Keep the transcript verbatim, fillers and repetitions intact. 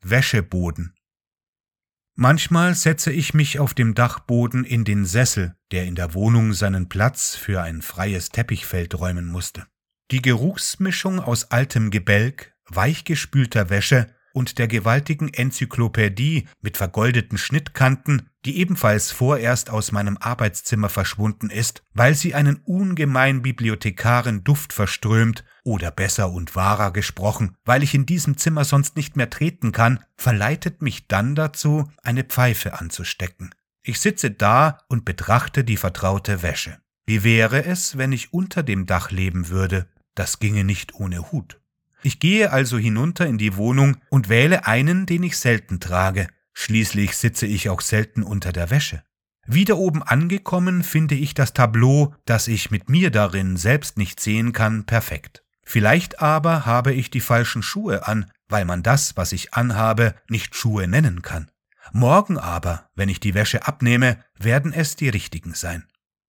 Wäscheboden. Manchmal setze ich mich auf dem Dachboden in den Sessel, der in der Wohnung seinen Platz für ein freies Teppichfeld räumen musste. Die Geruchsmischung aus altem Gebälk, weichgespülter Wäsche und der gewaltigen Enzyklopädie mit vergoldeten Schnittkanten, die ebenfalls vorerst aus meinem Arbeitszimmer verschwunden ist, weil sie einen ungemein bibliothekaren Duft verströmt, oder besser und wahrer gesprochen, weil ich in diesem Zimmer sonst nicht mehr treten kann, verleitet mich dann dazu, eine Pfeife anzustecken. Ich sitze da und betrachte die vertraute Wäsche. Wie wäre es, wenn ich unter dem Dach leben würde? Das ginge nicht ohne Hut. Ich gehe also hinunter in die Wohnung und wähle einen, den ich selten trage. Schließlich sitze ich auch selten unter der Wäsche. Wieder oben angekommen finde ich das Tableau, das ich mit mir darin selbst nicht sehen kann, perfekt. Vielleicht aber habe ich die falschen Schuhe an, weil man das, was ich anhabe, nicht Schuhe nennen kann. Morgen aber, wenn ich die Wäsche abnehme, werden es die richtigen sein.